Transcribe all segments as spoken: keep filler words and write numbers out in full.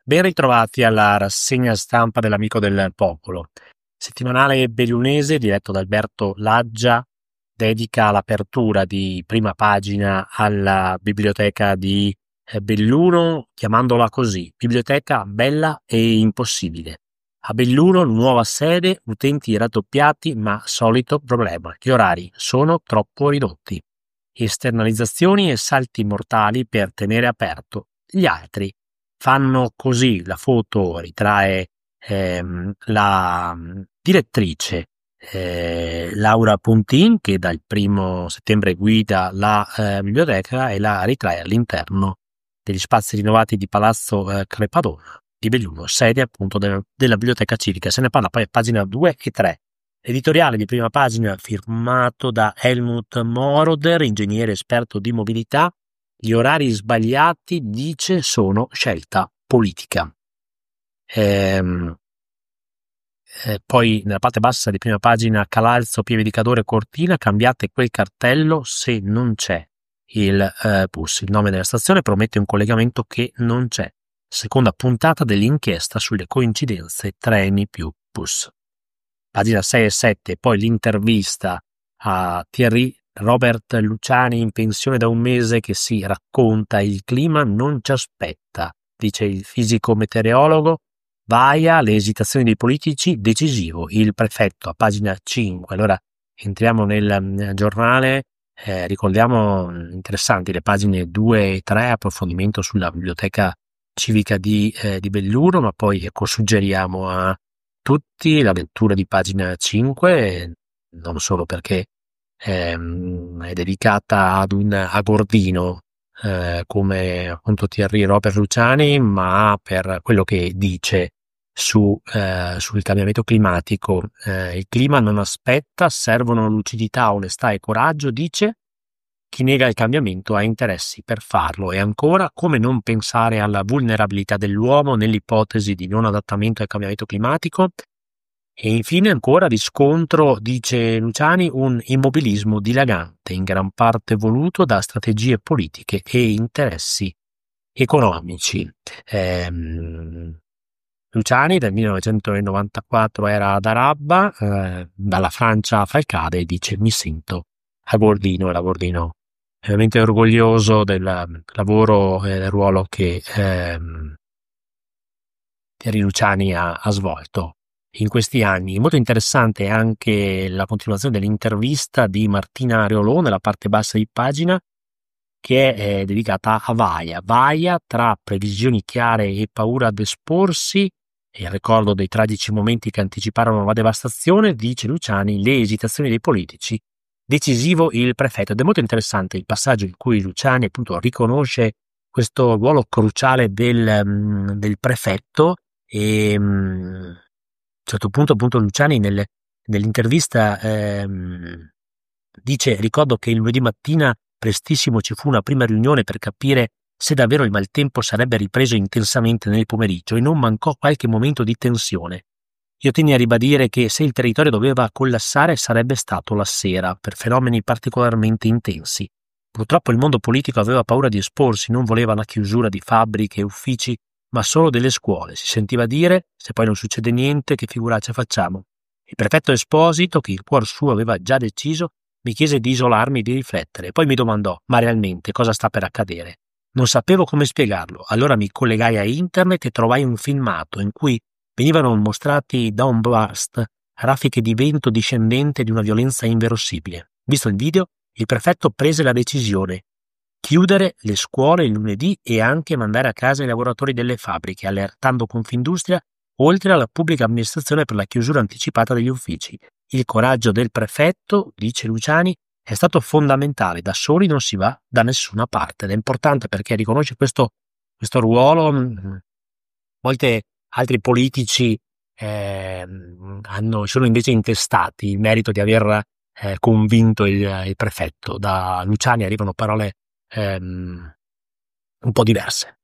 Ben ritrovati alla rassegna stampa dell'Amico del Popolo. Settimanale bellunese diretto da Alberto Laggia dedica l'apertura di prima pagina alla biblioteca di eh, Belluno, chiamandola così: Biblioteca bella e impossibile. A Belluno, nuova sede, utenti raddoppiati, ma solito problema: gli orari sono troppo ridotti. Esternalizzazioni e salti mortali per tenere aperto. Gli altri fanno così. La foto ritrae ehm, la direttrice eh, Laura Pontin, che dal primo settembre guida la eh, biblioteca, e la ritrae all'interno degli spazi rinnovati di Palazzo eh, Crepadona di Belluno, sede appunto del, della biblioteca civica. Se ne parla poi a pagina due e tre. Editoriale di prima pagina firmato da Helmut Moroder, ingegnere esperto di mobilità. Gli orari sbagliati, dice, sono scelta politica. Ehm, eh, poi nella parte bassa di prima pagina: Calalzo, Pieve di Cadore, Cortina, cambiate quel cartello se non c'è il eh, bus. Il nome della stazione promette un collegamento che non c'è. Seconda puntata dell'inchiesta sulle coincidenze treni più bus. Pagina sei e sette, poi l'intervista a Thierry Robert Luciani, in pensione da un mese, che si racconta: il clima non ci aspetta, dice il fisico meteorologo. Vaia, le esitazioni dei politici, decisivo il prefetto, a pagina cinque. Allora entriamo nel mm, giornale, eh, ricordiamo mm, interessanti le pagine due e tre, approfondimento sulla biblioteca civica di, eh, di Belluno, ma poi ecco, suggeriamo a tutti la lettura di pagina cinque, non solo perché ehm, è dedicata ad un agordino eh, come appunto Thierry Robert Luciani, ma per quello che dice su, eh, sul cambiamento climatico. Eh, il clima non aspetta, servono lucidità, onestà e coraggio, dice. Chi nega il cambiamento ha interessi per farlo. E ancora, come non pensare alla vulnerabilità dell'uomo nell'ipotesi di non adattamento al cambiamento climatico? E infine ancora, riscontro, dice Luciani, un immobilismo dilagante, in gran parte voluto da strategie politiche e interessi economici. Ehm, Luciani dal millenovecentonovantaquattro era ad Arabba, eh, dalla Francia a Falcade, e dice: mi sento a Gordino, era Gordino è veramente orgoglioso del lavoro e del ruolo che ehm, Thierry Luciani ha, ha svolto in questi anni. Molto interessante anche la continuazione dell'intervista di Martina Areolò nella parte bassa di pagina, che è eh, dedicata a Vaia. Vaia, tra previsioni chiare e paura ad esporsi, e il ricordo dei tragici momenti che anticiparono la devastazione, dice Luciani, le esitazioni dei politici, decisivo il prefetto. Ed è molto interessante il passaggio in cui Luciani appunto riconosce questo ruolo cruciale del, um, del prefetto. E um, a un certo punto appunto Luciani nel, nell'intervista ehm, dice: ricordo che il lunedì mattina prestissimo ci fu una prima riunione per capire se davvero il maltempo sarebbe ripreso intensamente nel pomeriggio, e non mancò qualche momento di tensione. Io tenni a ribadire che se il territorio doveva collassare sarebbe stato la sera, per fenomeni particolarmente intensi. Purtroppo il mondo politico aveva paura di esporsi, non voleva la chiusura di fabbriche e uffici, ma solo delle scuole. Si sentiva dire: se poi non succede niente, che figuraccia facciamo? Il prefetto Esposito, che il cuor suo aveva già deciso, mi chiese di isolarmi e di riflettere. Poi mi domandò: ma realmente cosa sta per accadere? Non sapevo come spiegarlo. Allora mi collegai a internet e trovai un filmato in cui venivano mostrati downburst, raffiche di vento discendente di una violenza inverosimile. Visto il video, il prefetto prese la decisione: chiudere le scuole il lunedì e anche mandare a casa i lavoratori delle fabbriche, allertando Confindustria oltre alla pubblica amministrazione per la chiusura anticipata degli uffici. Il coraggio del prefetto, dice Luciani, è stato fondamentale. Da soli non si va da nessuna parte, ed è importante perché riconosce questo, questo ruolo. Molti altri politici eh, hanno, sono invece intestati il merito di aver eh, convinto il, il prefetto. Da Luciani arrivano parole ehm, un po' diverse.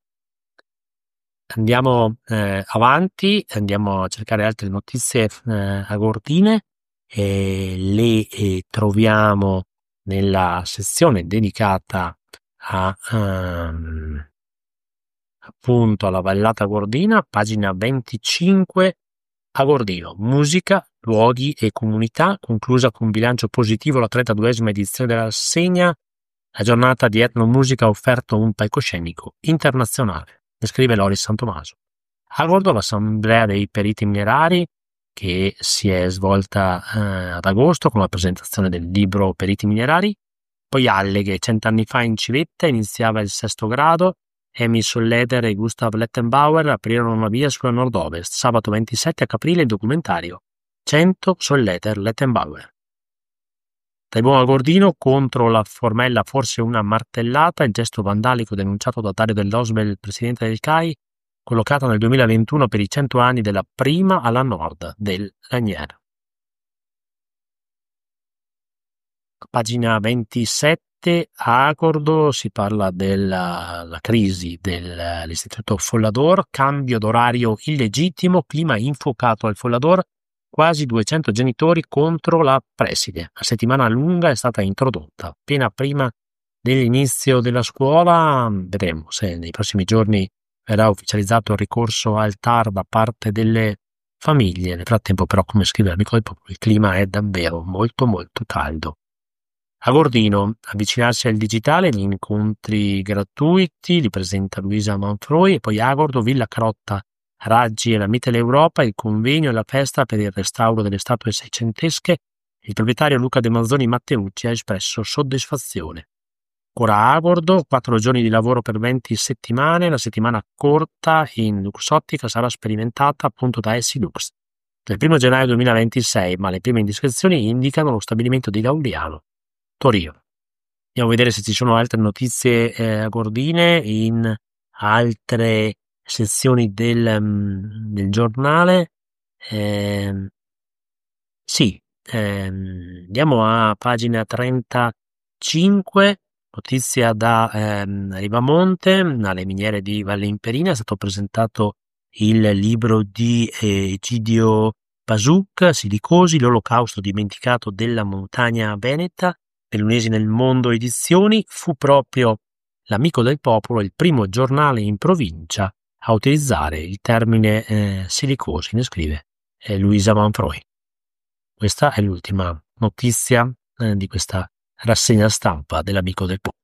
Andiamo eh, avanti, andiamo a cercare altre notizie eh, agordine, e le eh, troviamo nella sezione dedicata a, um, appunto alla Vallata Gordina, pagina venticinque. Agordino, musica, luoghi e comunità, conclusa con bilancio positivo la trentaduesima edizione della rassegna. La giornata di etnomusica ha offerto un palcoscenico internazionale, descrive Loris Santomaso. Agordo, l'assemblea dei periti minerari, che si è svolta eh, ad agosto con la presentazione del libro Periti minerari. Poi Alleghe, cent'anni fa in Civetta iniziava il sesto grado. Emil Solleder e Gustav Lettenbauer aprirono una via sulla nord-ovest. Sabato ventisette aprile il documentario cento Solleder-Lettenbauer. Dai buon Agordino, contro la formella forse una martellata, il gesto vandalico denunciato da Dario Dell'Osbel, presidente del C A I, collocata nel duemilaventuno per i cento anni della prima alla nord del Lanier. Pagina ventisette, a Agordo si parla della la crisi dell'istituto Follador, cambio d'orario illegittimo, clima infuocato al Follador, quasi duecento genitori contro la preside. La settimana lunga è stata introdotta appena prima dell'inizio della scuola. Vedremo se nei prossimi giorni verrà ufficializzato il ricorso al T A R da parte delle famiglie. Nel frattempo però, come scrive l'amico del popolo, il clima è davvero molto molto caldo. Agordino, avvicinarsi al digitale, gli incontri gratuiti, li presenta Luisa Manfroi, e poi Agordo, Villa Crotta, Raggi e la Mitteleuropa, il convegno e la festa per il restauro delle statue seicentesche. Il proprietario Luca De Manzoni Matteucci ha espresso soddisfazione. Ora Agordo, quattro giorni di lavoro per venti settimane, la settimana corta in Luxottica sarà sperimentata appunto da Essilux nel primo gennaio duemilaventisei, ma le prime indiscrezioni indicano lo stabilimento di Lauliano, Torino. Andiamo a vedere se ci sono altre notizie eh, agordine in altre sezioni del, um, del giornale. Eh, sì, ehm, andiamo a pagina trentacinque. Notizia da ehm, Rivamonte, alle miniere di Valle Imperina è stato presentato il libro di eh, Egidio Basuc, Silicosi, l'olocausto dimenticato della montagna veneta, Bellunesi nel mondo edizioni. Fu proprio l'Amico del Popolo il primo giornale in provincia a utilizzare il termine eh, silicosi, ne scrive eh, Luisa Manfroi. Questa è l'ultima notizia eh, di questa rassegna stampa dell'Amico del Popolo.